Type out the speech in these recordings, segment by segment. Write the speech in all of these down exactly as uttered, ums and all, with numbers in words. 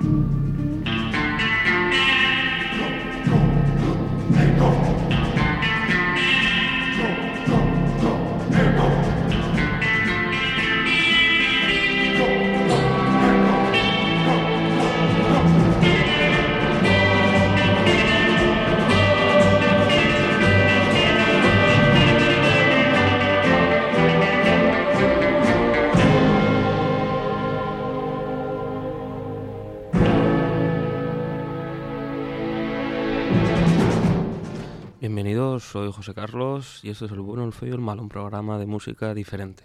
Bienvenidos, soy José Carlos y esto es El Bueno, el Feo y el Malo, un programa de música diferente.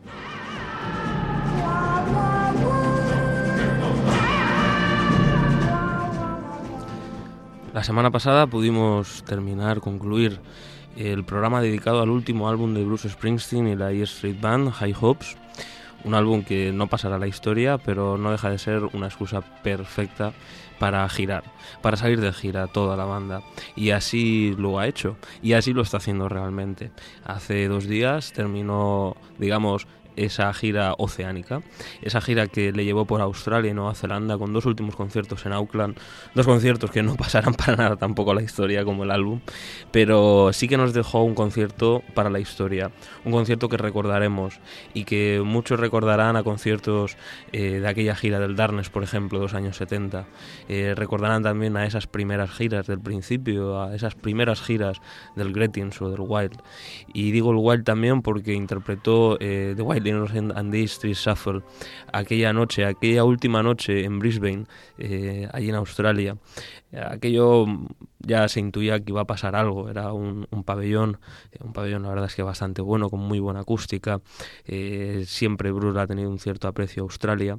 La semana pasada pudimos terminar, concluir el programa dedicado al último álbum de Bruce Springsteen y la E Street Band, High Hopes, un álbum que no pasará a la historia, pero no deja de ser una excusa perfecta para girar, para salir de gira toda la banda, y así lo ha hecho, y así lo está haciendo realmente. Hace dos días terminó, digamos, esa gira oceánica, esa gira que le llevó por Australia y Nueva Zelanda con dos últimos conciertos en Auckland, dos conciertos que no pasarán para nada tampoco a la historia como el álbum, pero sí que nos dejó un concierto para la historia, un concierto que recordaremos y que muchos recordarán a conciertos eh, de aquella gira del Darkness, por ejemplo, de los años setenta, eh, recordarán también a esas primeras giras del principio, a esas primeras giras del Gretins o del Wild, y digo el Wild también porque interpretó eh, The Wild and the Street Shuffle aquella noche, aquella última noche en Brisbane, eh, allí en Australia. Aquello ya se intuía que iba a pasar algo, era un, un pabellón, un pabellón la verdad es que bastante bueno, con muy buena acústica, eh, siempre Bruce ha tenido un cierto aprecio a Australia,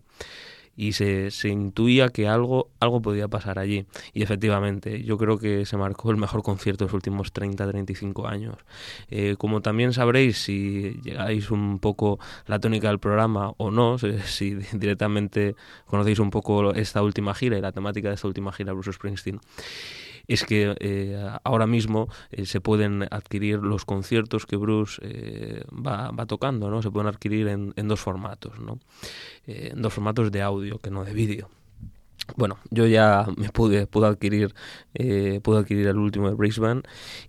y se, se intuía que algo, algo podía pasar allí, y efectivamente yo creo que se marcó el mejor concierto de los últimos treinta a treinta y cinco años. Eh, como también sabréis, si llegáis un poco la tónica del programa o no, si directamente conocéis un poco esta última gira y la temática de esta última gira Bruce Springsteen, es que eh, ahora mismo eh, se pueden adquirir los conciertos que Bruce eh, va, va tocando, ¿no? Se pueden adquirir en, en dos formatos, ¿no? Eh, en dos formatos de audio, que no de vídeo. Bueno, yo ya me pude, pude adquirir eh, pude adquirir el último de Brisbane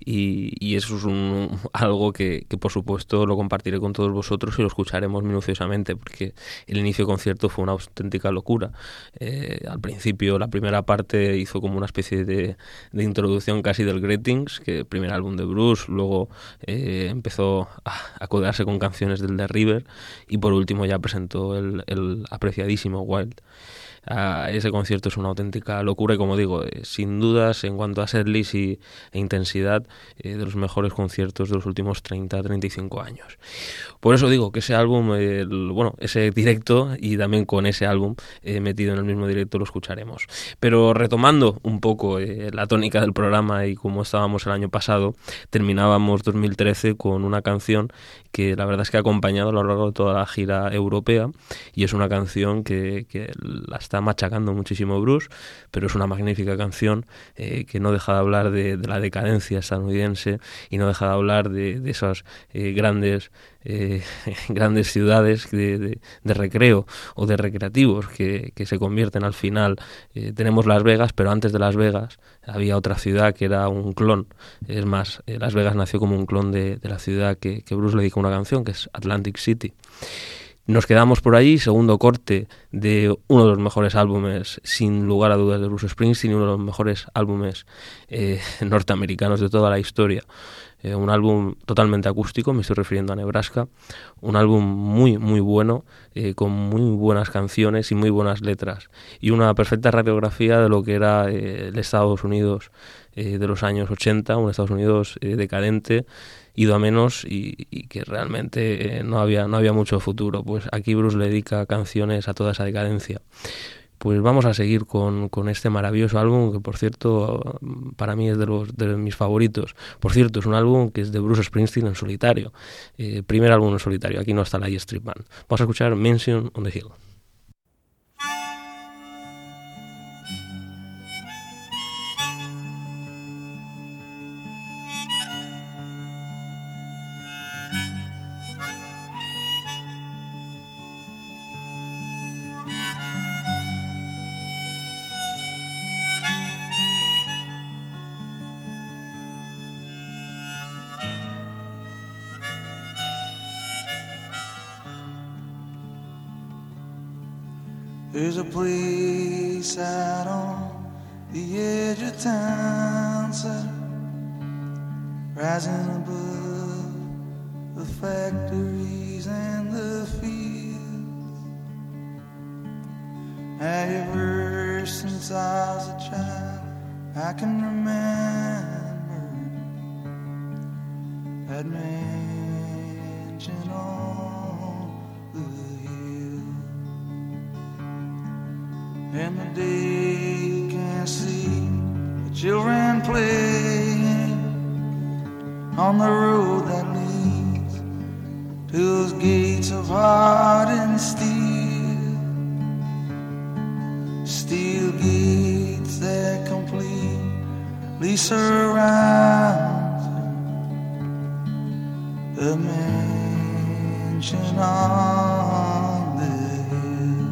y, y eso es un, algo que, que por supuesto lo compartiré con todos vosotros y lo escucharemos minuciosamente, porque el inicio de concierto fue una auténtica locura. Eh, al principio la primera parte hizo como una especie de, de introducción casi del Greetings, que el primer álbum de Bruce, luego eh, empezó a, a codearse con canciones del The River y por último ya presentó el, el apreciadísimo Wild. Uh, ese concierto es una auténtica locura y, como digo, eh, sin dudas en cuanto a setlist y, e intensidad, eh, de los mejores conciertos de los últimos treinta a treinta y cinco años. Por eso digo que ese álbum, eh, el, bueno, ese directo, y también con ese álbum eh, metido en el mismo directo, lo escucharemos. Pero retomando un poco eh, la tónica del programa y como estábamos el año pasado, terminábamos dos mil trece con una canción que la verdad es que ha acompañado a lo largo de toda la gira europea, y es una canción que, que la está machacando muchísimo Bruce, pero es una magnífica canción eh, que no deja de hablar de, de la decadencia estadounidense y no deja de hablar de, de esas eh, grandes eh, grandes ciudades de, de, de recreo o de recreativos que, que se convierten al final. Eh, tenemos Las Vegas, pero antes de Las Vegas había otra ciudad que era un clon. Es más, eh, Las Vegas nació como un clon de, de la ciudad que, que Bruce le dedicó una canción, que es Atlantic City. Nos quedamos por allí, segundo corte de uno de los mejores álbumes, sin lugar a dudas, de Bruce Springsteen, uno de los mejores álbumes eh, norteamericanos de toda la historia. Eh, un álbum totalmente acústico, me estoy refiriendo a Nebraska, un álbum muy, muy bueno, eh, con muy buenas canciones y muy buenas letras, y una perfecta radiografía de lo que era eh, el Estados Unidos eh, de los años ochenta, un Estados Unidos eh, decadente, ido a menos y, y que realmente eh, no había no había mucho futuro. Pues aquí Bruce le dedica canciones a toda esa decadencia. Pues vamos a seguir con, con este maravilloso álbum, que por cierto para mí es de los de mis favoritos. Por cierto, es un álbum que es de Bruce Springsteen en solitario, eh, primer álbum en solitario. Aquí no está la E Street Band. Vamos a escuchar Mansion on the Hill. There's a place out on the edge of town, sir, rising above the factories and the fields. Ever since I was a child, I can remember that mansion on the hill. In the day you can't see the children playing on the road that leads to those gates of hardened steel. Steel gates that completely surround the mansion on the hill.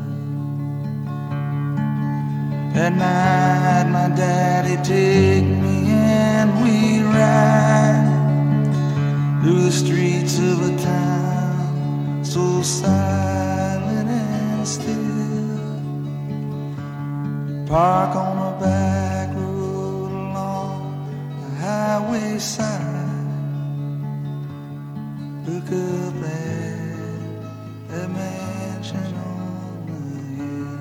At night my daddy take me and we ride through the streets of a town so silent and still. Park on the back road along the highway side. Look up at that mansion on the hill.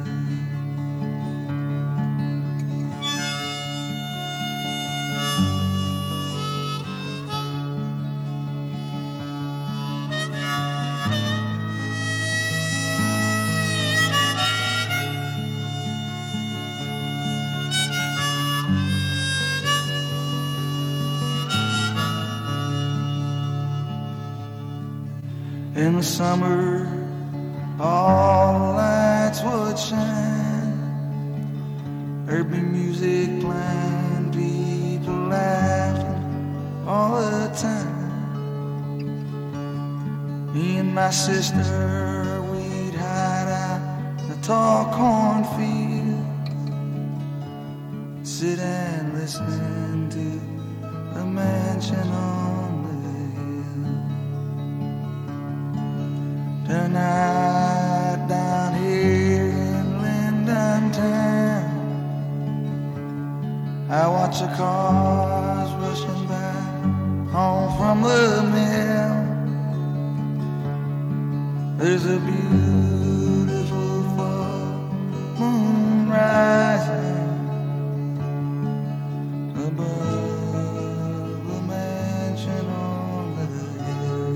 In the summer, all the lights would shine. There'd be music playing, people laughing all the time. Me and my sister, we'd hide out in the tall cornfield, sit and listen to the mansion on tonight down here in Linden Town. I watch the cars rushing by home from the mill. There's a beautiful full moon rising above the mansion on the hill.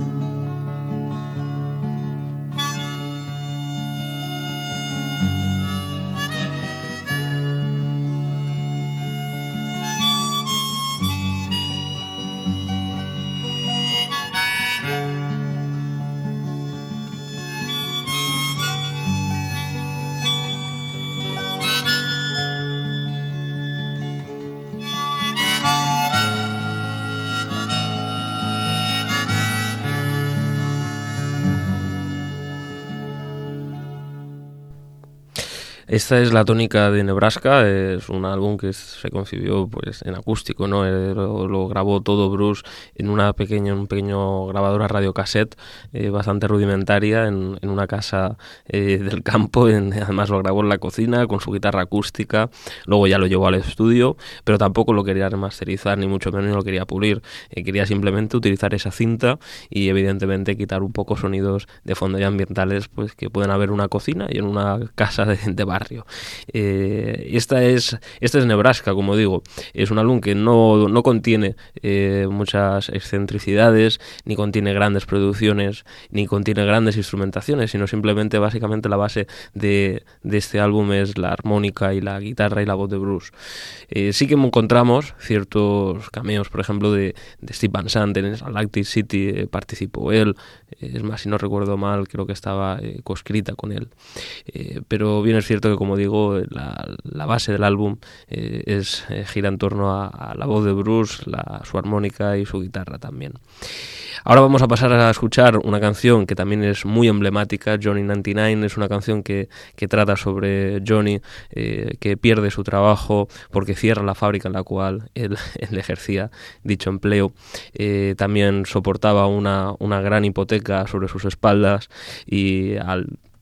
Esta es la tónica de Nebraska, es un álbum que se concibió pues en acústico, ¿no? Lo, lo grabó todo Bruce en una pequeña, un pequeño grabadora radiocassette eh, bastante rudimentaria en, en una casa eh, del campo, en, además lo grabó en la cocina con su guitarra acústica, luego ya lo llevó al estudio, pero tampoco lo quería remasterizar ni mucho menos ni lo quería pulir, eh, quería simplemente utilizar esa cinta y evidentemente quitar un poco sonidos de fondo y ambientales pues que pueden haber en una cocina y en una casa de, de barrio. Eh, esta es esta es Nebraska, como digo, es un álbum que no, no contiene eh, muchas excentricidades, ni contiene grandes producciones, ni contiene grandes instrumentaciones, sino simplemente básicamente la base de, de este álbum es la armónica y la guitarra y la voz de Bruce. Eh, sí que encontramos ciertos cameos, por ejemplo de, de Steve Van Sant en Atlantic City, eh, participó él, eh, es más, si no recuerdo mal, creo que estaba eh, coescrita con él, eh, pero bien es cierto que, como digo, la, la base del álbum eh, es eh, gira en torno a, a la voz de Bruce, la, su armónica y su guitarra también. Ahora vamos a pasar a escuchar una canción que también es muy emblemática, Johnny noventa y nueve, es una canción que, que trata sobre Johnny, eh, que pierde su trabajo porque cierra la fábrica en la cual él, él ejercía dicho empleo. Eh, también soportaba una, una gran hipoteca sobre sus espaldas y al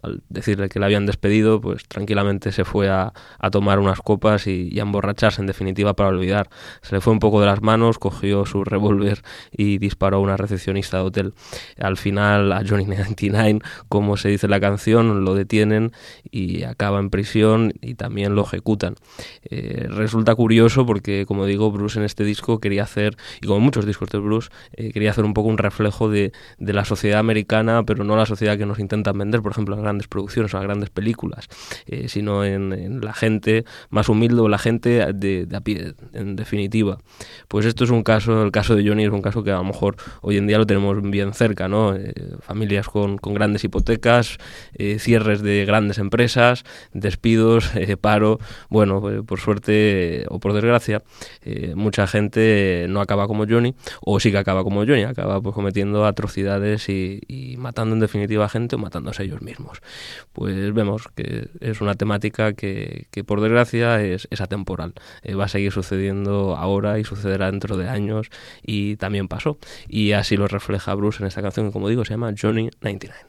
al decirle que le habían despedido, pues tranquilamente se fue a, a tomar unas copas y, y a emborracharse, en definitiva, para olvidar. Se le fue un poco de las manos, cogió su revólver y disparó a una recepcionista de hotel. Al final, a Johnny noventa y nueve, como se dice en la canción, lo detienen y acaba en prisión y también lo ejecutan. Eh, resulta curioso porque, como digo, Bruce en este disco quería hacer, y como muchos discos de Bruce, eh, quería hacer un poco un reflejo de, de la sociedad americana, pero no la sociedad que nos intentan vender, por ejemplo, las grandes producciones o las grandes películas, eh, sino en, en la gente más humilde o la gente de, de a pie, en definitiva. Pues esto es un caso, el caso de Johnny es un caso que a lo mejor hoy en día lo tenemos bien cerca, ¿no? Eh, familias con, con grandes hipotecas, eh, cierres de grandes empresas, despidos, eh, paro. Bueno, eh, por suerte eh, o por desgracia, eh, mucha gente no acaba como Johnny, o sí que acaba como Johnny, acaba pues cometiendo atrocidades y, y matando en definitiva a gente o matándose a ellos mismos. Pues vemos que es una temática que, que por desgracia es, es atemporal. Eh, va a seguir sucediendo ahora y sucederá dentro de años, y también pasó. Y así lo refleja Bruce en esta canción que, como digo, se llama Johnny noventa y nueve.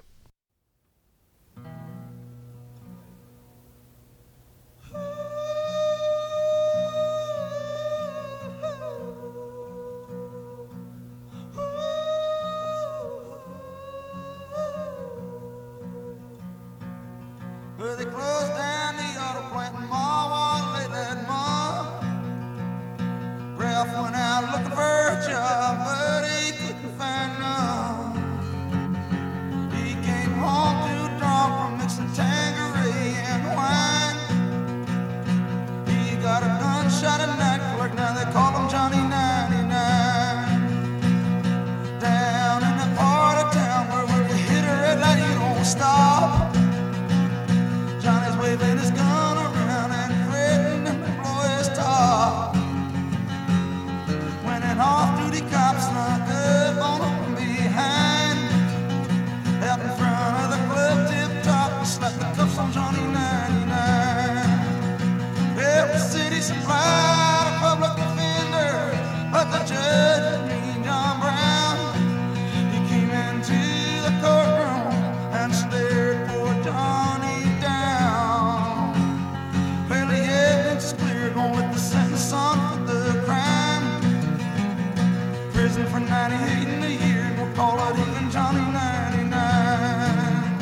Well, they closed down the auto plant in Marwell late that month. Ralph went out looking for a job, but he couldn't find none. He came home too drunk from mixing Tanqueray and wine. He got a gunshot at night clerk, now they call him Johnny ninety-nine. Down in the part of town where when you hit a red light you don't stop. Johnny's waving his gun around and threatening to blow his top. When an off-duty cop snuck up on him behind, out in front of the club tip-top, and slapped the cuffs on Johnny ninety-nine. Every city supplied a public defender, but the judge was mean John Brown. He came into the courtroom and stared poor Johnny. Gonna let the sentence on for the crime. Prison for ninety-eight in a year, and we'll call it even Johnny ninety-nine.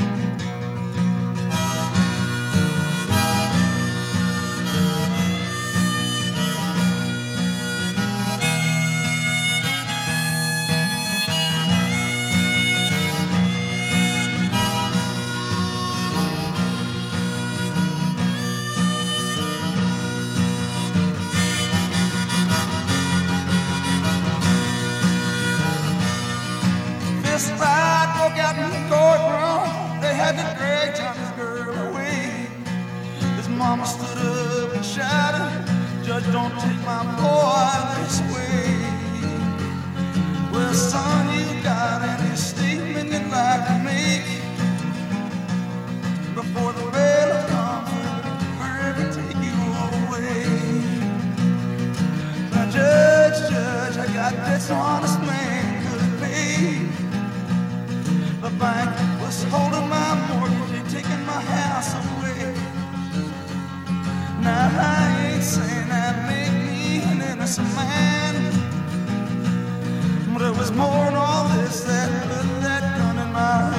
Fight broke out in the courtroom. They had to drag Johnny's girl away. His mama stood up and shouted, "Judge, don't take my boy this way." Well, son, you got any statement you'd like to make before the bail comes forever take you away? Now, Judge, Judge, I got this honest man could pay. The bank was holding my mortgage, they taking my house away. Now I ain't saying that make me an innocent man, but it was more than all this that put that gun in my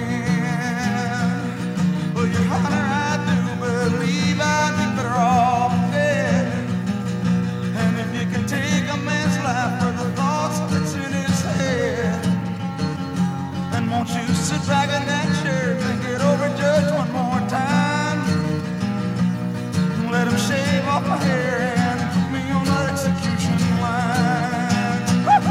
hand. Well, Your Honor, I do believe I'd be better off dead. And if you can take a man's life for the thoughts that's in his head, then won't you sit back in that chair and get over Judge one more time? Let him shave off my hair and put me on the execution line.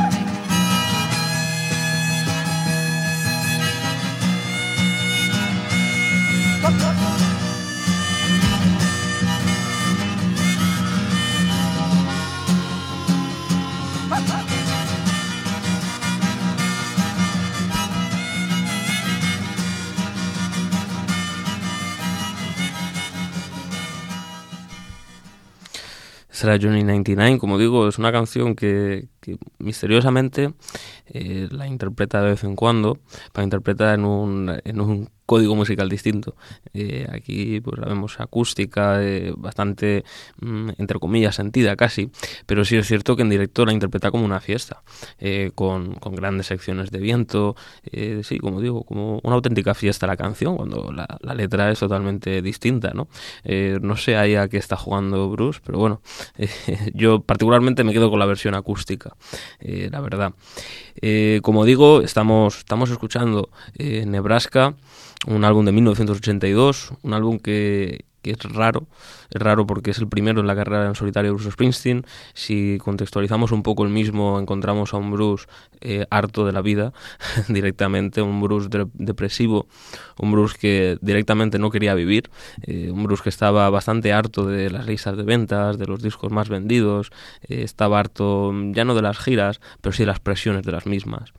Será Johnny noventa y nueve, como digo, es una canción que, que misteriosamente eh, la interpreta de vez en cuando, para interpretar en un, en un código musical distinto. Eh, aquí pues la vemos acústica, eh, bastante, mm, entre comillas, sentida casi, pero sí es cierto que en directo la interpreta como una fiesta, eh, con, con grandes secciones de viento, eh, sí, como digo, como una auténtica fiesta la canción, cuando la, la letra es totalmente distinta, ¿no? Eh, no sé ahí a qué está jugando Bruce, pero bueno, eh, yo particularmente me quedo con la versión acústica, eh, la verdad. Eh, como digo, estamos, estamos escuchando eh, Nebraska, un álbum de mil novecientos ochenta y dos, un álbum que, que es raro, es raro porque es el primero en la carrera en solitario de Bruce Springsteen. Si contextualizamos un poco el mismo, encontramos a un Bruce eh, harto de la vida, directamente, un Bruce de- depresivo, un Bruce que directamente no quería vivir, eh, un Bruce que estaba bastante harto de las listas de ventas, de los discos más vendidos, eh, estaba harto ya no de las giras, pero sí de las presiones de las mismas.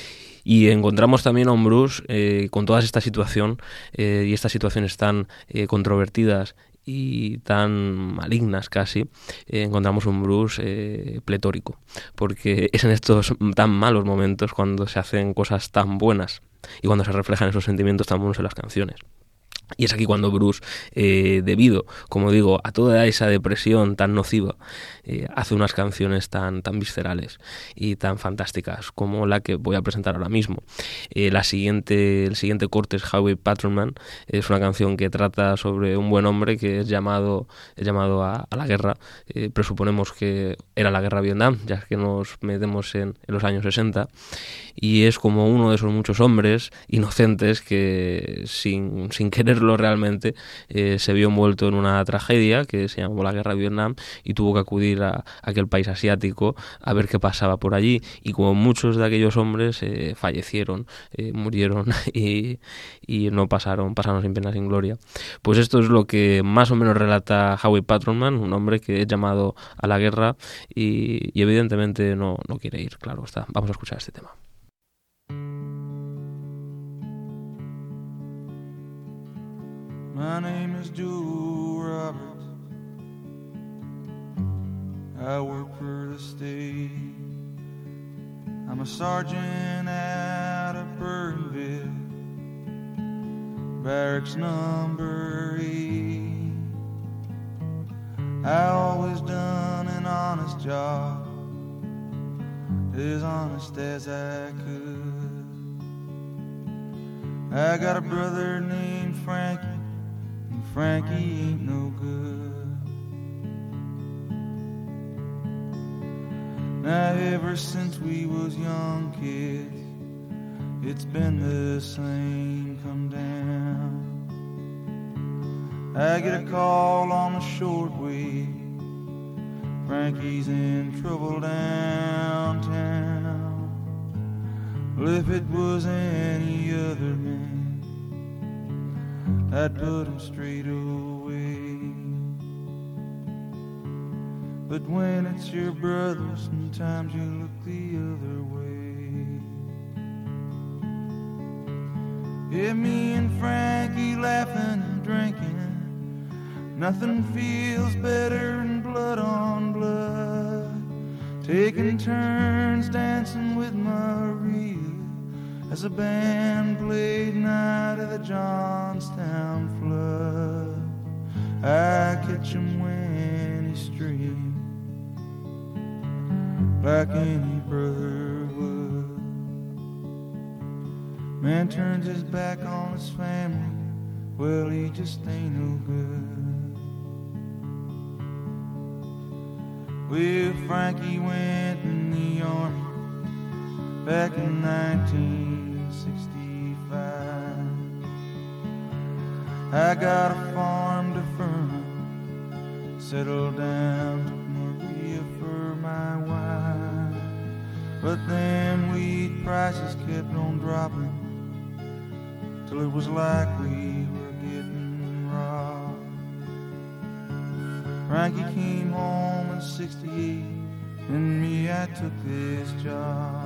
Y encontramos también a un Bruce eh, con toda esta situación eh, y estas situaciones tan eh, controvertidas y tan malignas casi, eh, encontramos un Bruce eh, pletórico, porque es en estos tan malos momentos cuando se hacen cosas tan buenas y cuando se reflejan esos sentimientos tan buenos en las canciones. Y es aquí cuando Bruce, eh, debido, como digo, a toda esa depresión tan nociva, eh, hace unas canciones tan, tan viscerales y tan fantásticas como la que voy a presentar ahora mismo. Eh, la siguiente, el siguiente corte es Highway Patrolman, es una canción que trata sobre un buen hombre que es llamado, es llamado a, a la guerra. Eh, presuponemos que era la guerra de Vietnam, ya que nos metemos en, en los años sesenta, y es como uno de esos muchos hombres inocentes que sin, sin quererlo realmente eh, se vio envuelto en una tragedia que se llamó la guerra de Vietnam y tuvo que acudir a, a aquel país asiático a ver qué pasaba por allí, y como muchos de aquellos hombres eh, fallecieron, eh, murieron y, y no pasaron, pasaron sin pena sin gloria. Pues esto es lo que más o menos relata Howie Patrolman, un hombre que es llamado a la guerra y, y evidentemente no, no quiere ir, claro está. Vamos a escuchar este tema. My name is Joe Roberts. I work for the state. I'm a sergeant out of Burtonville, barracks number eight. I always done an honest job, as honest as I could. I got a brother named Frankie, and Frankie ain't no good. Now ever since we was young kids, it's been the same come down. I get a call on the shortwave, Frankie's in trouble downtown. Well, if it was any other man, I'd put him straight away. But when it's your brother, sometimes you look the other way. Yeah, me and Frankie laughing and drinking, nothing feels better than blood on blood. Taking turns dancing with Maria as a band played Night of the Johnstown Flood. I catch him when he streams like any brother would. Man turns his back on his family, well, he just ain't no good. Well, Frankie went in the army back in nineteen sixty-five. I got a farm to Furman, settled down, took Maria for my wife. But then weed prices kept on dropping, till it was like we were getting robbed. Frankie came home in sixty-eight, and me, I took this job.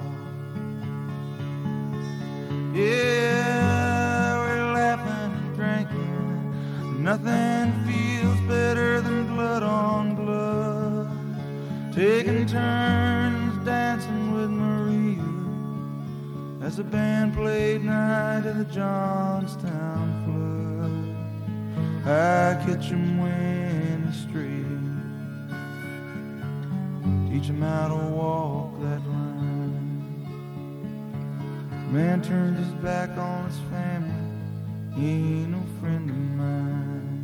Yeah, we're laughing and drinking, nothing feels better than blood on blood. Taking turns dancing with Maria as the band played Night of the Johnstown Flood. I catch 'em when he's straight, teach 'em how to walk that line. Man turned his back on his family, he ain't no friend of mine.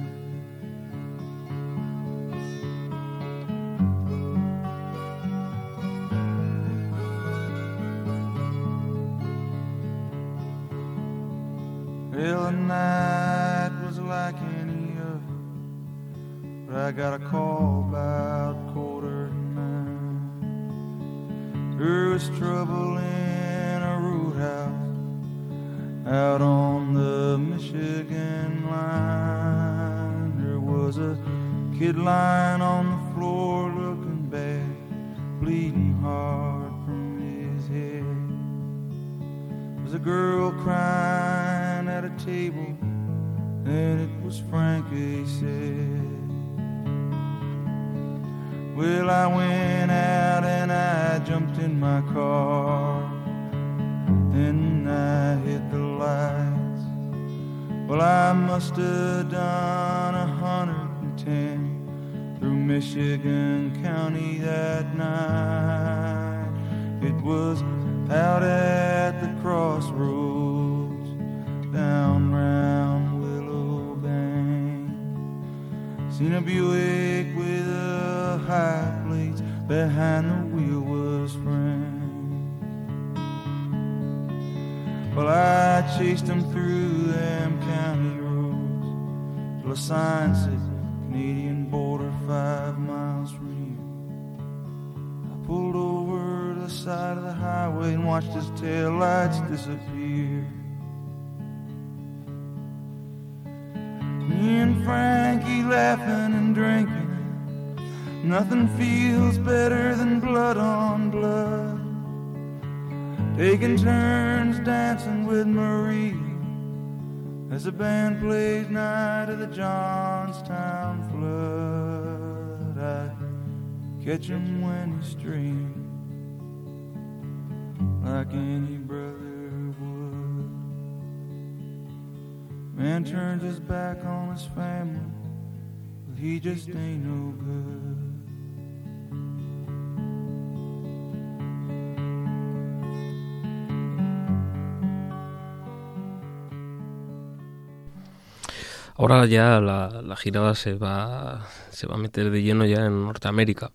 Well, the night was like any other, but I got a call about quarter to nine. There was trouble in a roadhouse out on the Michigan line. There was a kid lying on the floor looking bad, bleeding hard from his head. There was a girl crying at a table, and it was Frank, they said. Well, I went out and I jumped in my car, then I hit the lights. Well, I must have done a hundred and ten through Michigan County that night. It was out at the crossroads down round Willow Bank. Seen a Buick with a high plates, behind the wheel was Frank. Well, I chased him through them county roads till a sign said Canadian border five miles from here. I pulled over to the side of the highway and watched his taillights disappear. Me and Frankie laughing and drinking, nothing feels better than blood on blood. Taking turns dancing with Marie as the band plays Night of the Johnstown Flood. I catch him when he's straying like any brother would. Man turns his back on his family, but he just ain't no good. Ahora ya la, la gira se va, se va a meter de lleno ya en Norteamérica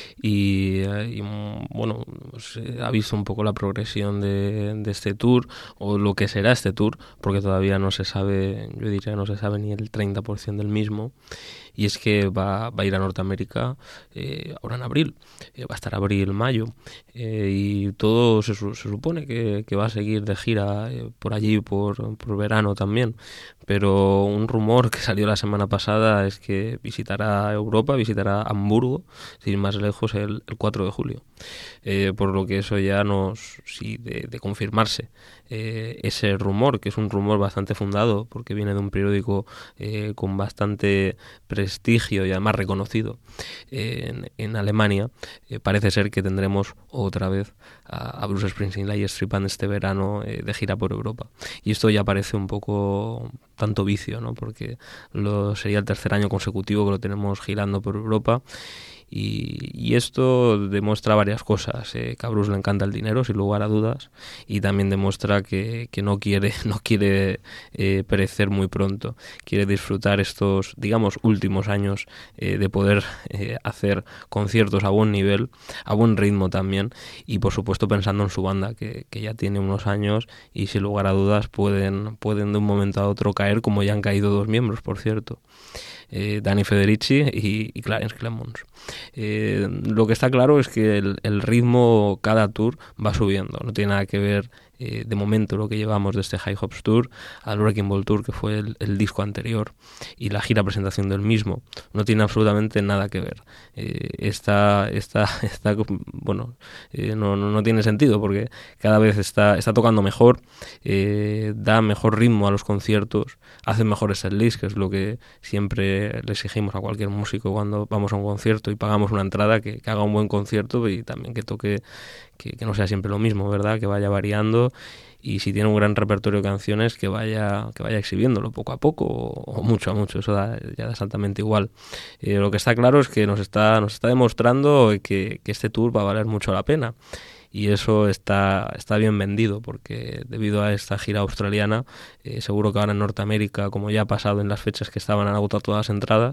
y, y bueno, pues, ha visto un poco la progresión de, de este tour, o lo que será este tour, porque todavía no se sabe, yo diría no se sabe ni el treinta por ciento del mismo, y es que va, va a ir a Norteamérica eh, ahora en abril, eh, va a estar abril-mayo, eh, y todo se, se supone que, que va a seguir de gira eh, por allí, por, por verano también, pero un rumor que salió la semana pasada es que visitará Europa, visitará Hamburgo, sin más lejos, el, el cuatro de julio. Eh, por lo que eso ya nos, sí, de, de confirmarse eh, ese rumor, que es un rumor bastante fundado, porque viene de un periódico eh, con bastante prestigio y además reconocido eh, en, en Alemania, eh, parece ser que tendremos otra vez a, a Bruce Springsteen y la Street Band este verano eh, de gira por Europa. Y esto ya parece un poco tanto vicio, ¿no? Porque lo, sería el tercer año consecutivo que lo tenemos girando por Europa. Y, y esto demuestra varias cosas, eh, que a Bruce le encanta el dinero, sin lugar a dudas, y también demuestra que, que no quiere no quiere eh, perecer muy pronto, quiere disfrutar estos, digamos, últimos años eh, de poder eh, hacer conciertos a buen nivel, a buen ritmo también, y por supuesto pensando en su banda, que, que ya tiene unos años y sin lugar a dudas pueden, pueden de un momento a otro caer, como ya han caído dos miembros, por cierto. Eh, Danny Federici y, y Clarence Clemons. Eh, lo que está claro es que el, el ritmo cada tour va subiendo, no tiene nada que ver eh, de momento lo que llevamos de este High Hopes Tour al Wrecking Ball Tour, que fue el, el disco anterior, y la gira presentación del mismo, no tiene absolutamente nada que ver. Eh, está, está, está, bueno, eh, no, no, no tiene sentido, porque cada vez está, está tocando mejor, eh, da mejor ritmo a los conciertos, hace mejores setlists, que es lo que siempre le exigimos a cualquier músico cuando vamos a un concierto y pagamos una entrada, que, que haga un buen concierto y también que toque, que, que no sea siempre lo mismo, ¿verdad? Que vaya variando haciendo, y si tiene un gran repertorio de canciones, que vaya que vaya exhibiéndolo poco a poco o, o mucho a mucho, eso da, ya da exactamente igual. Eh, lo que está claro es que nos está nos está demostrando que, que este tour va a valer mucho la pena, y eso está está bien vendido, porque debido a esta gira australiana, eh, seguro que ahora en Norteamérica, como ya ha pasado en las fechas que estaban, han agotado todas las entradas,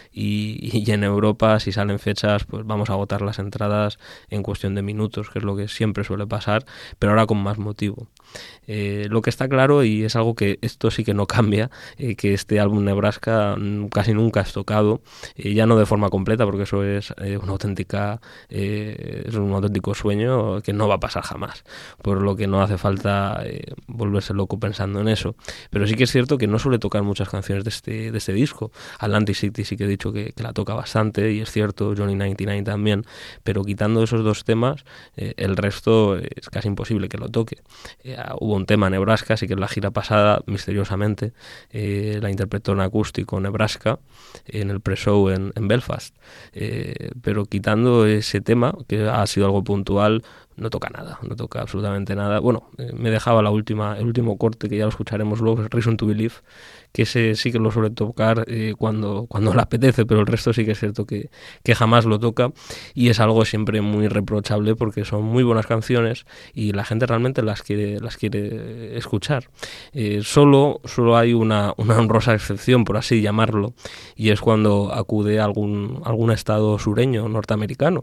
y, y en Europa, si salen fechas, pues vamos a agotar las entradas en cuestión de minutos, que es lo que siempre suele pasar, pero ahora con más motivo. Eh, lo que está claro, y es algo que esto sí que no cambia, eh, que este álbum Nebraska casi nunca es tocado, eh, ya no de forma completa, porque eso es eh, una auténtica eh, es un auténtico sueño que no va a pasar jamás, por lo que no hace falta eh, volverse loco pensando en eso. Pero sí que es cierto que no suele tocar muchas canciones de este, de este disco. Atlantic City sí que he dicho que, que la toca bastante, y es cierto, Johnny noventa y nueve también, pero quitando esos dos temas, eh, el resto es casi imposible que lo toque. Eh, hubo un tema, Nebraska, así que en la gira pasada, misteriosamente, eh, la interpretó en acústico Nebraska en el pre-show en, en Belfast, eh, pero quitando ese tema, que ha sido algo puntual, no toca nada, no toca absolutamente nada. Bueno, eh, me dejaba la última, el último corte, que ya lo escucharemos luego, es Reason to Believe, que ese sí que lo suele tocar eh, cuando, cuando le apetece, pero el resto sí que es cierto que, que jamás lo toca, y es algo siempre muy reprochable, porque son muy buenas canciones y la gente realmente las quiere, las quiere escuchar. Eh, solo, solo hay una, una honrosa excepción, por así llamarlo, y es cuando acude a algún, algún estado sureño norteamericano,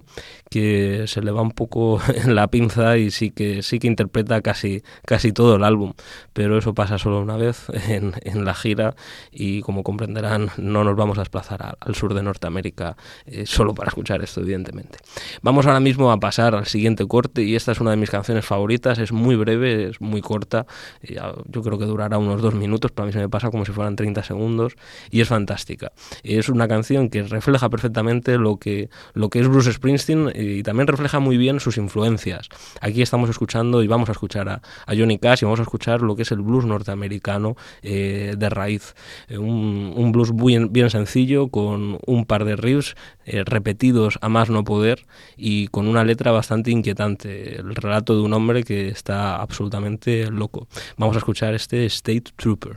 que se le va un poco en la pinza y sí que sí que interpreta casi casi todo el álbum, pero eso pasa solo una vez en, en la gira, y como comprenderán, no nos vamos a desplazar a, al sur de Norteamérica eh, solo para escuchar esto, evidentemente. Vamos ahora mismo a pasar al siguiente corte, y esta es una de mis canciones favoritas. Es muy breve, es muy corta, yo creo que durará unos dos minutos, para mí se me pasa como si fueran treinta segundos, y es fantástica. Es una canción que refleja perfectamente lo que, lo que es Bruce Springsteen, y también refleja muy bien sus influencias. Aquí estamos escuchando y vamos a escuchar a, a Johnny Cash, y vamos a escuchar lo que es el blues norteamericano eh, de raíz. Eh, un, un blues bien, bien sencillo, con un par de riffs eh, repetidos a más no poder, y con una letra bastante inquietante. El relato de un hombre que está absolutamente loco. Vamos a escuchar este State Trooper.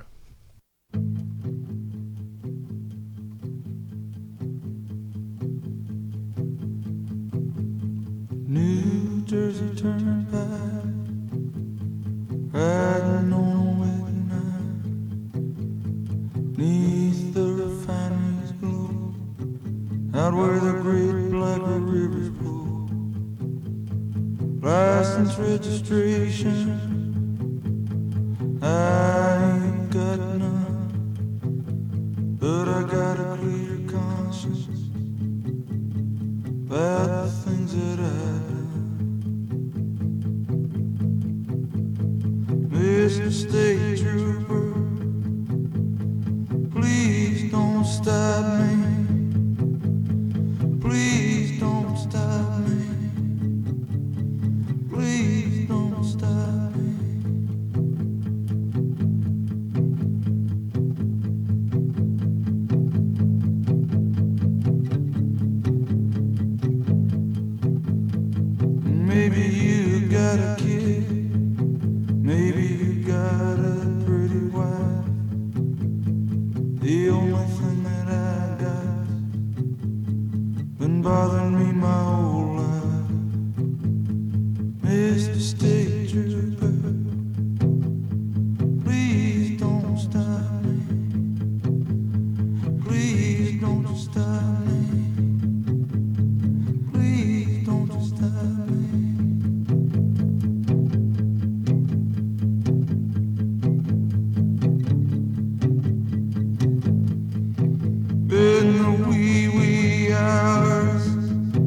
New Jersey Turnpike, riding on a wet night, neath the refinery's glow, out where the great black rivers flow. License registration, I ain't got none, but I got a clear conscience about the things that I Mister State Trooper, please don't stop me. Please don't stop me. Please don't stop me. Maybe you got a kid. Maybe you got a pretty wife. The only thing that I got been bothering me my whole life. Mister State Trooper, please don't stop me. Please don't stop me. Please don't stop me. In the wee wee hours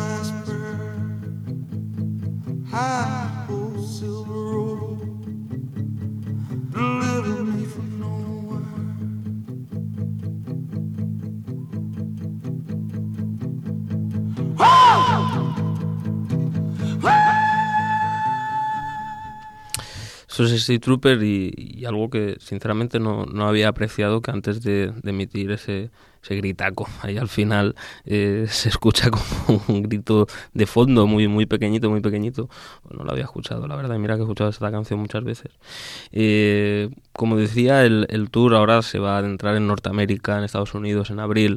last prayer. High old silver road, deliver me from nowhere. Eso es State Trooper y, y algo que sinceramente no, no había apreciado, que antes de, de emitir ese, ese gritaco ahí al final eh, se escucha como un grito de fondo muy muy pequeñito, muy pequeñito. No lo había escuchado, la verdad, mira que he escuchado esta canción muchas veces. Eh, como decía, el, el tour ahora se va a adentrar en Norteamérica, en Estados Unidos, en abril.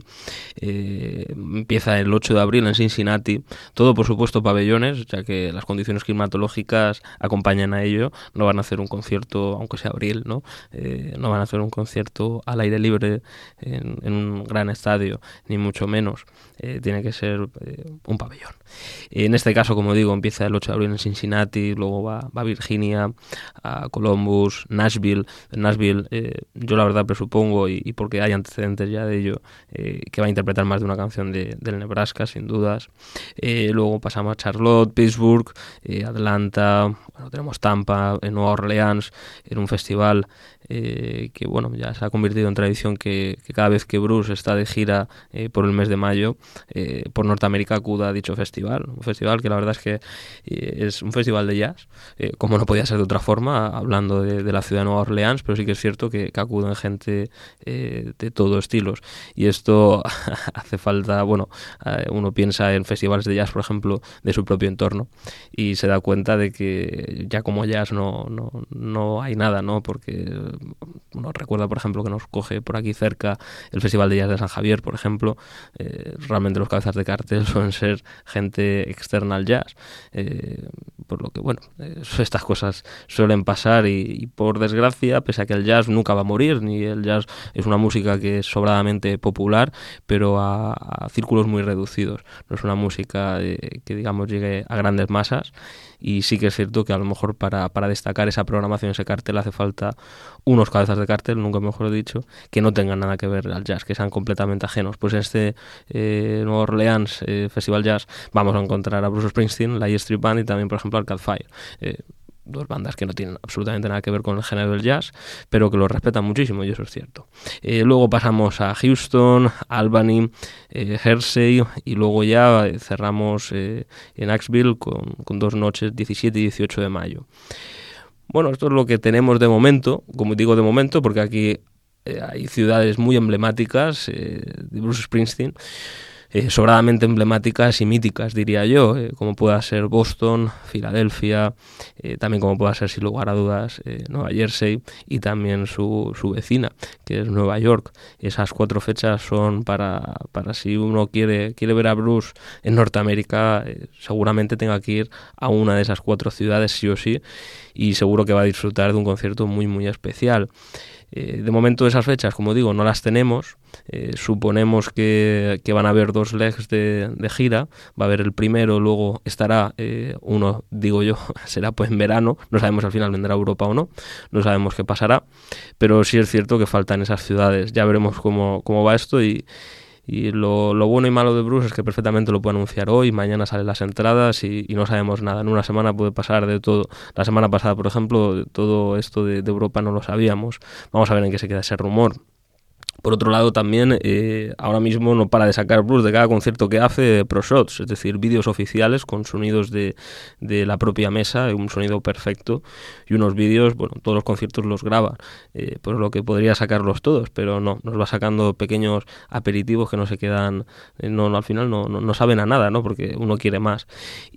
Eh, empieza el ocho de abril en Cincinnati. Todo, por supuesto, pabellones, ya que las condiciones climatológicas acompañan a ello. No van a hacer un concierto, aunque sea abril, ¿no? Eh, no van a hacer un concierto al aire libre en, en un gran estadio, ni mucho menos. Eh, tiene que ser eh, un pabellón. En este caso, como digo, empieza el ocho de abril en Cincinnati, luego va, va a Virginia, a Columbus, Nashville. En Nashville, eh, yo la verdad presupongo, y, y porque hay antecedentes ya de ello, eh, que va a interpretar más de una canción de, del Nebraska, sin dudas. Eh, luego pasamos a Charlotte, Pittsburgh, eh, Atlanta, bueno, tenemos Tampa, en Nueva Orleans, en un festival eh, que bueno, ya se ha convertido en tradición que, que cada vez que Bruce está de gira eh, por el mes de mayo, eh, por Norteamérica acuda a dicho festival. Un festival que la verdad es que eh, es un festival de jazz, eh, como no podía ser de otra forma, hablando de, de la ciudad de Nueva Orleans, pero sí que es cierto que, que acuden gente eh, de todo estilos. Y esto hace falta, bueno, eh, uno piensa en festivales de jazz, por ejemplo, de su propio entorno, y se da cuenta de que ya como jazz no, no, no hay nada, ¿no? Porque uno recuerda, por ejemplo, que nos coge por aquí cerca el Festival de Jazz de San Javier, por ejemplo. Eh, realmente los cabezas de cartel suelen ser gente externa al jazz, eh, por lo que, bueno, eh, estas cosas suelen pasar y, y por desgracia, pese a que el jazz nunca va a morir, ni el jazz es una música que es sobradamente popular, pero a, a círculos muy reducidos. No es una música eh, que, digamos, llegue a grandes masas, y sí que es cierto que a lo mejor para, para destacar esa programación, ese cartel, hace falta unos cabezas de cartel, nunca mejor dicho, que no tengan nada que ver al jazz, que sean completamente ajenos. Pues en este eh, Nueva Orleans eh, Festival Jazz vamos a encontrar a Bruce Springsteen, la E Street Band y también, por ejemplo, Arcade Fire. Eh, dos bandas que no tienen absolutamente nada que ver con el género del jazz, pero que lo respetan muchísimo, y eso es cierto. Eh, luego pasamos a Houston, Albany, eh, Hersey, y luego ya cerramos eh, en Knoxville con, con dos noches, diecisiete y dieciocho de mayo. Bueno, esto es lo que tenemos de momento, como digo de momento, porque aquí eh, hay ciudades muy emblemáticas eh, de Bruce Springsteen, Eh, sobradamente emblemáticas y míticas, diría yo, eh, como pueda ser Boston, Filadelfia, eh, también como pueda ser, sin lugar a dudas, eh, Nueva Jersey, y también su, su vecina, que es Nueva York. Esas cuatro fechas son para, para si uno quiere, quiere ver a Bruce en Norteamérica, eh, seguramente tenga que ir a una de esas cuatro ciudades sí o sí, y seguro que va a disfrutar de un concierto muy muy especial. Eh, de momento esas fechas, como digo, no las tenemos. Eh, suponemos que, que van a haber dos legs de, de gira. Va a haber el primero, luego estará eh, uno, digo yo, será pues en verano. No sabemos al final vendrá a Europa o no. No sabemos qué pasará. Pero sí es cierto que faltan esas ciudades. Ya veremos cómo, cómo va esto, y Y lo, lo bueno y malo de Bruce es que perfectamente lo puede anunciar hoy, mañana salen las entradas y, y no sabemos nada. En una semana puede pasar de todo. La semana pasada, por ejemplo, todo esto de, de Europa no lo sabíamos. Vamos a ver en qué se queda ese rumor. Por otro lado, también eh, ahora mismo no para de sacar Bruce de cada concierto que hace pro shots, es decir, vídeos oficiales con sonidos de, de la propia mesa, un sonido perfecto, y unos vídeos, bueno, todos los conciertos los graba, eh, por lo que podría sacarlos todos, pero no, nos va sacando pequeños aperitivos que no se quedan, eh, no, no al final no, no, no saben a nada, ¿no? Porque uno quiere más.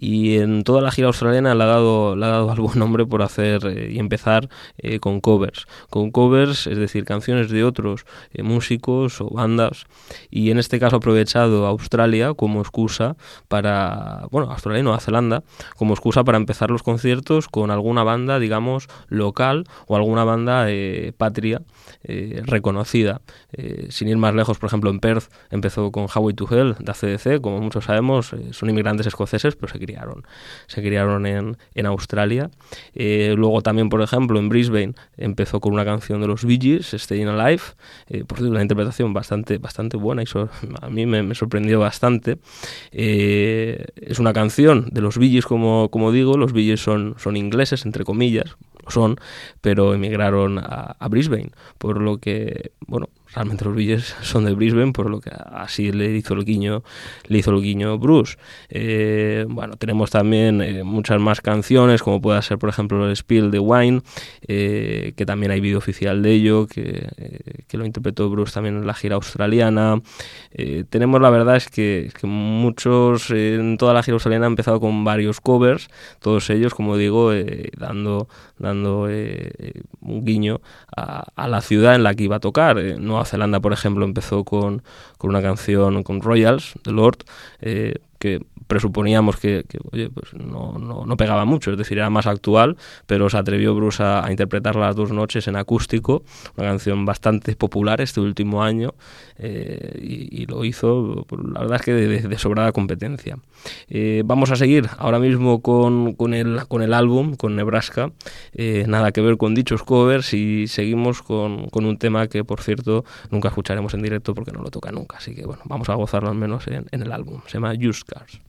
Y en toda la gira australiana le ha dado, le ha dado al buen hombre por hacer eh, y empezar eh, con covers, con covers, es decir, canciones de otros eh, músicos o bandas, y en este caso ha aprovechado Australia como excusa para, bueno, Australia y Nueva Zelanda, como excusa para empezar los conciertos con alguna banda, digamos, local o alguna banda eh, patria eh, reconocida. Eh, sin ir más lejos, por ejemplo, en Perth empezó con Highway to Hell de A C D C, como muchos sabemos, eh, son inmigrantes escoceses, pero se criaron, se criaron en, en Australia. Eh, luego también, por ejemplo, en Brisbane empezó con una canción de los Bee Gees, Staying Alive. Eh, por digo, una interpretación bastante, bastante buena y so, a mí me, me sorprendió bastante. Eh, es una canción de los Bee Gees, como, como digo. Los Bee Gees son, son ingleses, entre comillas, lo son, pero emigraron a, a Brisbane, por lo que, bueno, realmente los Bee Gees son de Brisbane, por lo que así le hizo el guiño, le hizo el guiño Bruce. Eh, bueno, tenemos también eh, muchas más canciones, como pueda ser, por ejemplo, el Spill the Wine, eh, que también hay vídeo oficial de ello, que, eh, que lo interpretó Bruce también en la gira australiana. Eh, tenemos, la verdad es que, que muchos, eh, en toda la gira australiana han empezado con varios covers, todos ellos, como digo, eh, dando, dando eh, un guiño a, a la ciudad en la que iba a tocar. Eh, Nueva Zelanda, por ejemplo, empezó con, con una canción con Royals, de Lord, eh, que presuponíamos que, que oye, pues no, no, no pegaba mucho, es decir, era más actual, pero se atrevió Bruce a, a interpretarla las dos noches en acústico, una canción bastante popular este último año, eh, y, y lo hizo, la verdad es que de, de sobrada competencia. Eh, vamos a seguir ahora mismo con, con, el, con el álbum, con Nebraska, eh, nada que ver con dichos covers, y seguimos con, con un tema que, por cierto, nunca escucharemos en directo porque no lo toca nunca, así que bueno, vamos a gozarlo al menos en, en el álbum. Se llama Used Cars.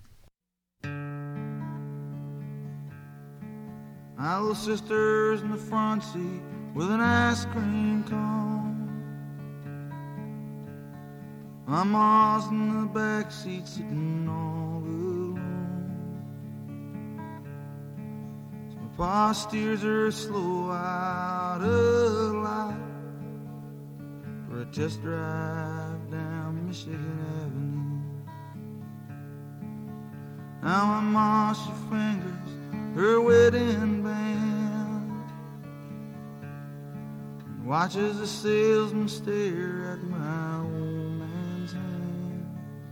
My little sister's in the front seat with an ice cream cone. My ma's in the back seat sitting all alone. So my pa steers her slow out of light for a test drive down Michigan Avenue. Now my ma, she fingers her wedding band and watches the salesman stare at my old man's hand.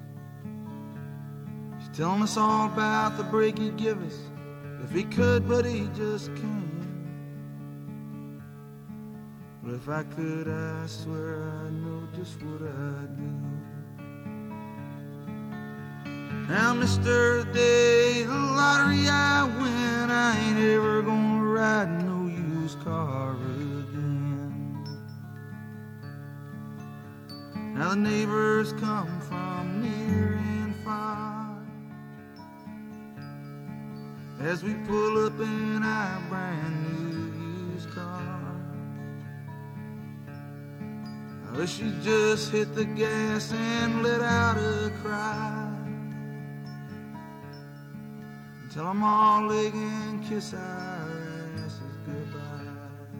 She's telling us all about the break he'd give us if he could, but he just can't. But if I could, I swear I know just what I'd do. Now, Mister Day, the lottery I win, I ain't ever gonna ride no used car again. Now the neighbors come from near and far as we pull up in our brand new used car. I wish she'd just hit the gas and let out a cry. Tell them all they can kiss our asses goodbye.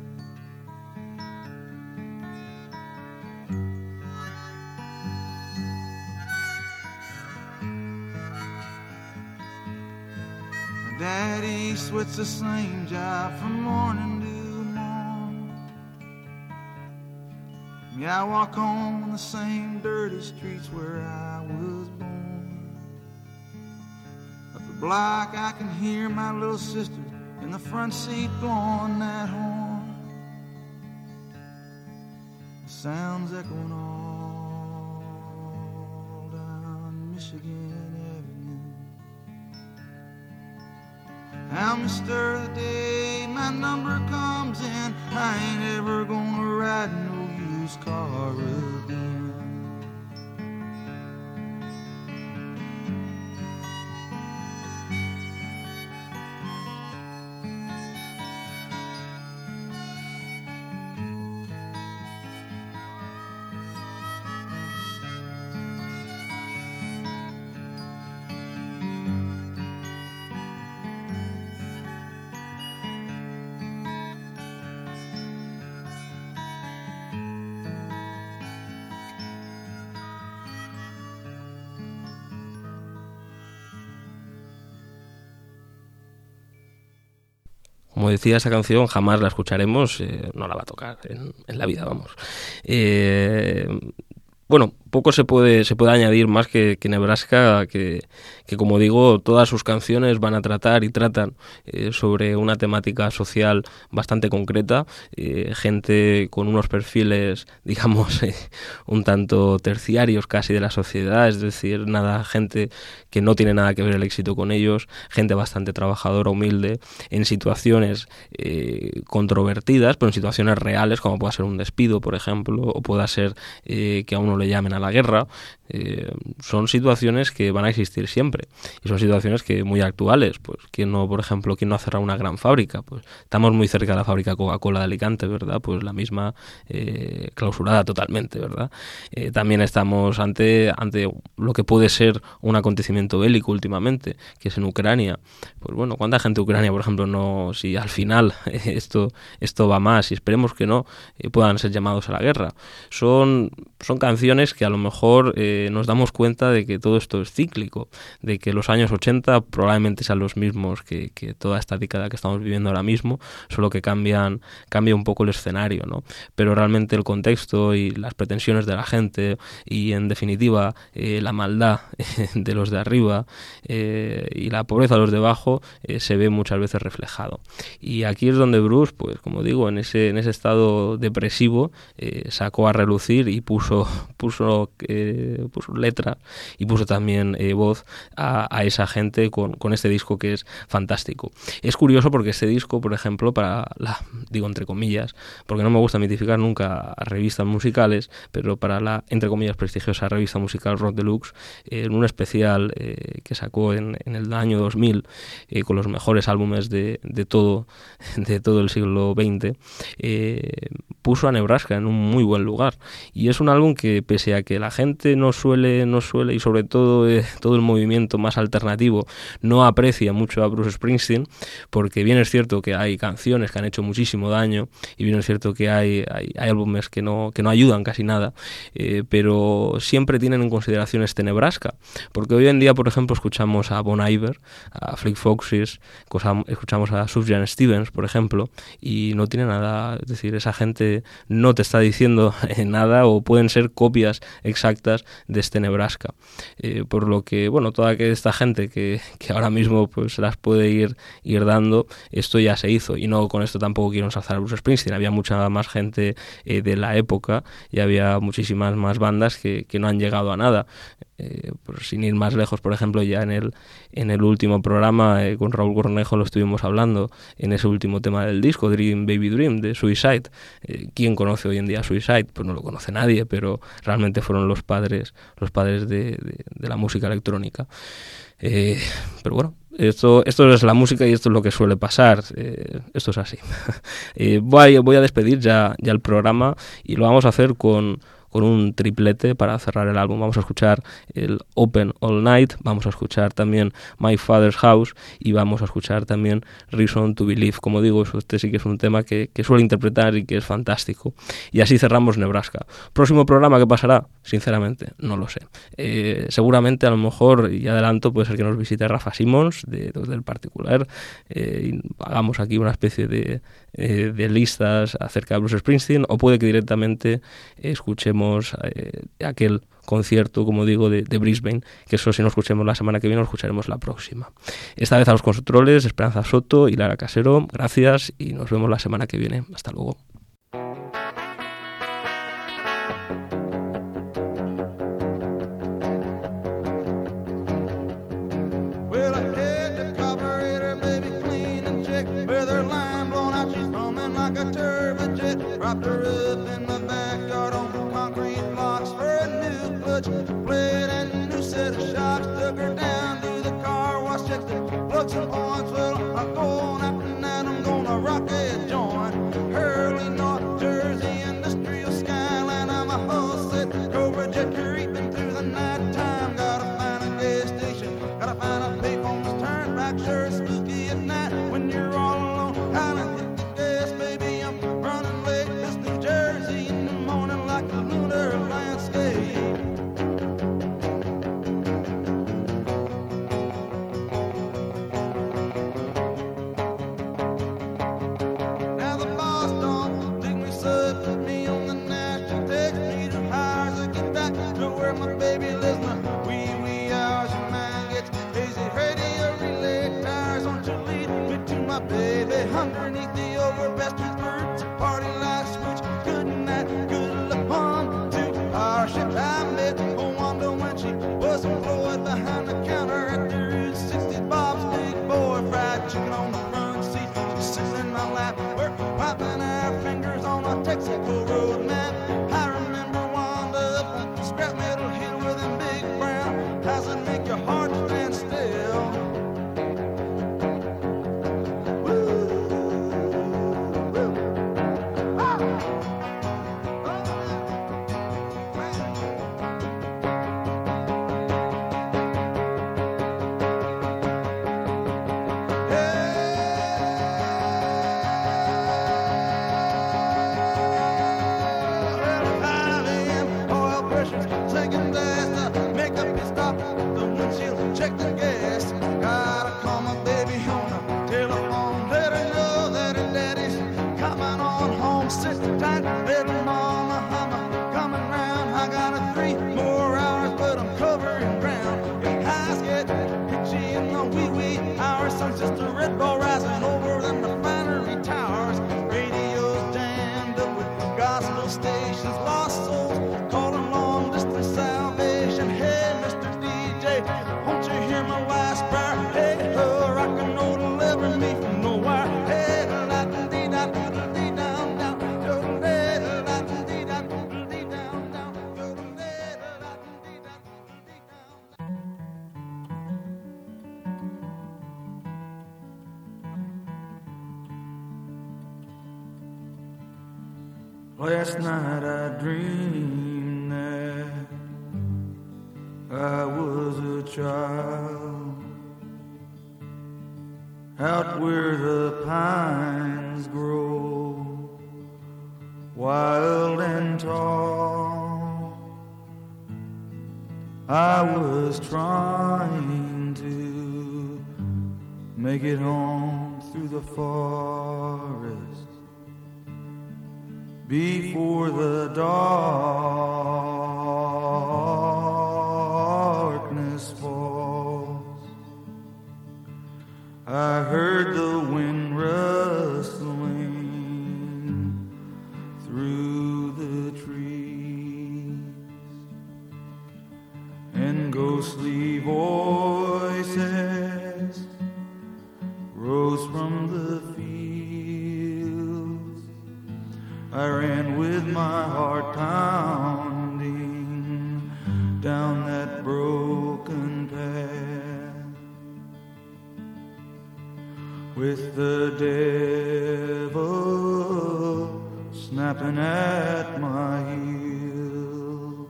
My daddy sweats the same job from morning to morn. Yeah, I walk home on the same dirty streets where I was born. Block, I can hear my little sister in the front seat blowing that horn. The sounds echoing all down Michigan Avenue. Now, Mister Day, my number comes in, I ain't ever gonna ride no used car again. Como decía, esa canción jamás la escucharemos, eh, no la va a tocar en, en la vida, vamos. Eh, bueno, poco se puede se puede añadir más que, que Nebraska, que, que como digo, todas sus canciones van a tratar y tratan eh, sobre una temática social bastante concreta, eh, gente con unos perfiles, digamos, eh, un tanto terciarios casi de la sociedad, es decir, nada, gente que no tiene nada que ver el éxito con ellos, gente bastante trabajadora, humilde, en situaciones eh, controvertidas, pero en situaciones reales, como pueda ser un despido, por ejemplo, o pueda ser eh, que a uno le llamen a la guerra. Eh, son situaciones que van a existir siempre y son situaciones que muy actuales. Pues quién no, por ejemplo, quién no ha cerrado una gran fábrica, pues estamos muy cerca de la fábrica Coca-Cola de Alicante, ¿verdad? Pues la misma eh, clausurada totalmente, ¿verdad? Eh, también estamos ante ante lo que puede ser un acontecimiento bélico últimamente, que es en Ucrania. Pues bueno, ¿cuánta gente de Ucrania, por ejemplo, no, si al final eh, esto esto va más y esperemos que no, eh, puedan ser llamados a la guerra? Son son canciones que a lo mejor eh, nos damos cuenta de que todo esto es cíclico, de que los años ochenta probablemente sean los mismos que, que toda esta década que estamos viviendo ahora mismo, solo que cambian cambia un poco el escenario, ¿no? Pero realmente el contexto y las pretensiones de la gente y, en definitiva, eh, la maldad de los de arriba eh, y la pobreza de los de abajo eh, se ve muchas veces reflejado. Y aquí es donde Bruce, pues como digo, en ese, en ese estado depresivo, eh, sacó a relucir y puso, puso, eh, puso letra y puso también eh, voz a, a esa gente con, con este disco que es fantástico. Es curioso porque este disco, por ejemplo, para la, digo entre comillas, porque no me gusta mitificar nunca a revistas musicales, pero para la, entre comillas, prestigiosa revista musical Rock Deluxe, eh, en un especial eh, que sacó en, en el año dos mil, eh, con los mejores álbumes de, de todo de todo el siglo veinte, eh, puso a Nebraska en un muy buen lugar. Y es un álbum que, pese a que la gente no suele, no suele y sobre todo eh, todo el movimiento más alternativo no aprecia mucho a Bruce Springsteen, porque bien es cierto que hay canciones que han hecho muchísimo daño y bien es cierto que hay, hay, hay álbumes que no, que no ayudan casi nada, eh, pero siempre tienen en consideración este Nebraska, porque hoy en día, por ejemplo, escuchamos a Bon Iver, a Fleet Foxes, escuchamos a Sufjan Stevens, por ejemplo, y no tiene nada, es decir, esa gente no te está diciendo nada o pueden ser copias exactas de este Nebraska, eh, por lo que, bueno, toda esta gente que, que ahora mismo pues se las puede ir, ir dando, esto ya se hizo, y no con esto tampoco quiero ensalzar a Bruce Springsteen, había mucha más gente eh, de la época y había muchísimas más bandas que, que no han llegado a nada. Eh, pues sin ir más lejos, por ejemplo, ya en el en el último programa eh, con Raúl Cornejo lo estuvimos hablando en ese último tema del disco, Dream Baby Dream, de Suicide. Eh, ¿Quién conoce hoy en día Suicide? Pues no lo conoce nadie, pero realmente fueron los padres los padres de, de, de la música electrónica. Eh, pero bueno, esto esto es la música y esto es lo que suele pasar, eh, esto es así. eh, voy, voy a despedir ya, ya el programa y lo vamos a hacer con con un triplete para cerrar el álbum. Vamos a escuchar el Open All Night, vamos a escuchar también My Father's House y vamos a escuchar también Reason to Believe. Como digo, este sí que es un tema que, que suele interpretar y que es fantástico. Y así cerramos Nebraska. ¿Próximo programa qué pasará? Sinceramente, no lo sé. Eh, seguramente, a lo mejor, y adelanto, puede ser que nos visite Rafa Simons, de, de, del Particular, eh, y hagamos aquí una especie de, eh, de listas acerca de Bruce Springsteen, o puede que directamente eh, escuchemos Eh, aquel concierto, como digo, de, de Brisbane, que eso si no escuchemos la semana que viene, lo escucharemos la próxima. Esta vez a los controles, Esperanza Soto y Lara Casero, gracias y nos vemos la semana que viene. Hasta luego. Played and a new set of shots, took her down to the car wash, checked the plugs and points. Well, I'm going after that, I'm gonna rock a joint. Hurley, North Jersey, industrial skyline. I'm a hull set, Cobra jet creeping through the night time. Gotta find a gas station, gotta find a payphone's turn back. Sure it's spooky at night when you're all alone. Gotta hit the gas, baby, I'm running late. This New Jersey in the morning like a lunar landscape. Put me on the Nash and takes me to higher to get back to where my baby underneath the overpass with birds. A party like switch, couldn't that good look fun to our ship? I met Wanda when she was employed behind the counter at the Route sixty Bob's Big Boy fried chicken on the front seat. She's sitting in my lap, we're wiping our fingers on a Texaco road map. I remember Wanda up on scrap metal hill with them big brown. How's it make your heart stand still? Last night I dreamed that I was a child out where the pines grow wild and tall. I was trying to make it home through the forest before the darkness falls. I heard the wind rustling through the trees, and ghostly voices rose from the fields. I ran with my heart pounding down that broken path, with the devil snapping at my heels.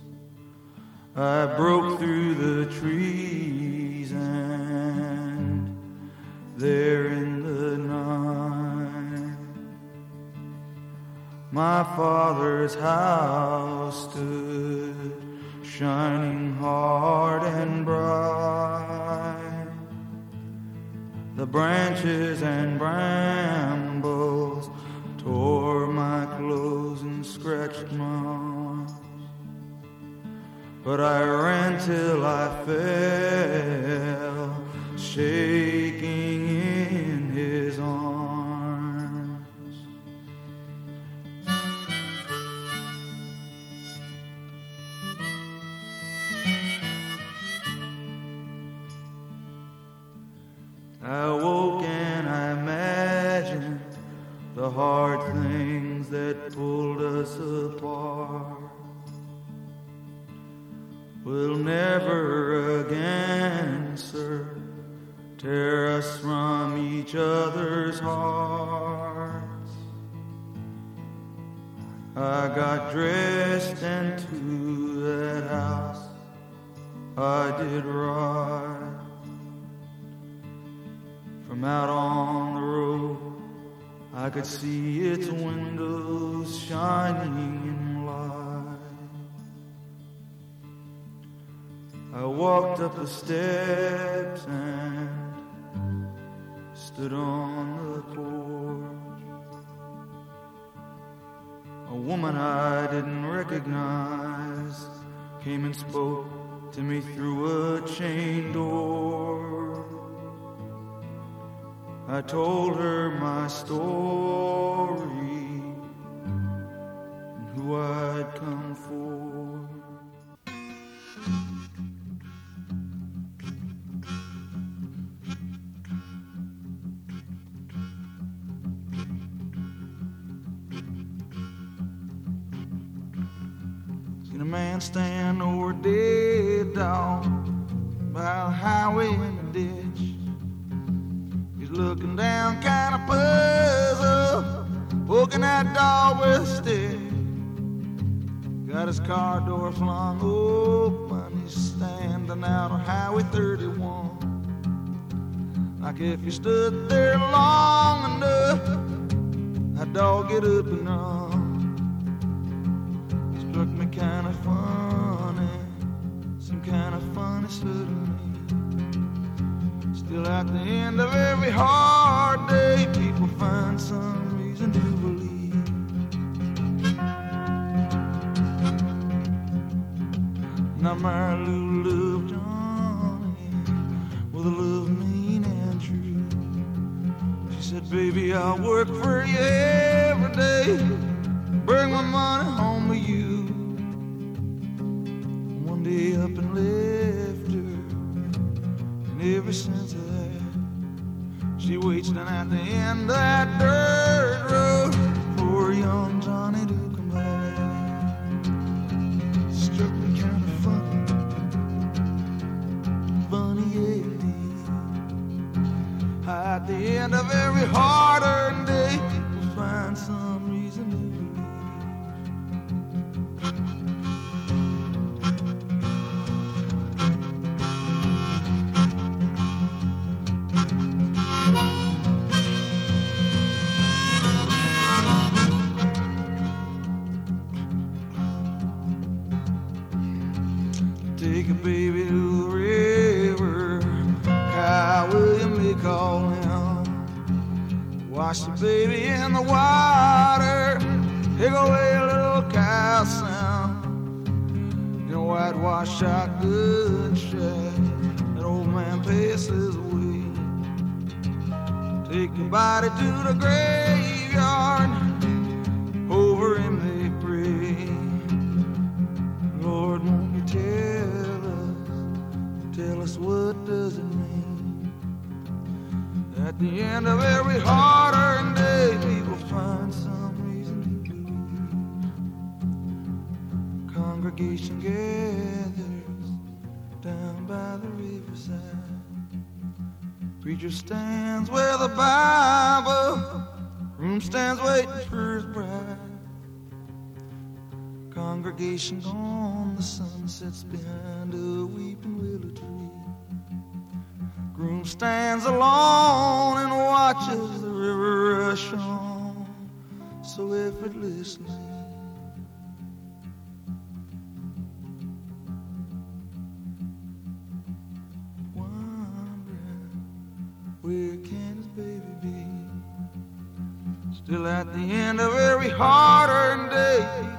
I broke through the trees, and there in the night my father's house stood shining hard and bright. The branches and brambles tore my clothes and scratched my arms, but I ran till I fell, shaking in his arms. I woke and I imagined the hard things that pulled us apart will never again, sir, tear us from each other's hearts. I got dressed and to that house I did ride. From out on the road, I could see its windows shining in light. I walked up the steps and stood on the porch. A woman I didn't recognize came and spoke to me through a chain door. I told her my story and who I'd come for. Seen a man stand over a dead dog by the highway in the ditch. He's looking down, kind of puzzled, poking that dog with a stick. Got his car door flung open, he's standing out on Highway thirty-one. Like if you stood there long enough, that dog get up and run. Struck me kind of funny, some kind of funny suddenly. Still at the end of every hard day, people find some reason to believe. Now my little love Johnny, with a love mean and true. She said, baby, I'll work for you every day, bring my money home with you. One day up and left her, and ever since that, she waits down at the end of that dirt road for young Johnny to come back. Struck me kind of funny, funny, yeah. At the end of every hard-earned day, we'll find some reason to believe. Take a baby to the river, Kyle William they call him. Wash the baby in the water, take away a little cow sound. In a whitewash shotgun shack, that old man passes away. Take the body to the graveyard, over him they pray. Lord, won't you tell us, tell us what does it mean? At the end of every hard-earned day, people find some reason to believe. Congregation gathers down by the riverside. Preacher stands where the Bible, room stands waiting for his bride. Congregation gone, the sun sets behind a weeping willow tree. Groom stands alone and watches the river rush on so effortlessly. Wondering, where can his baby be? Still at the end of every hard-earned day,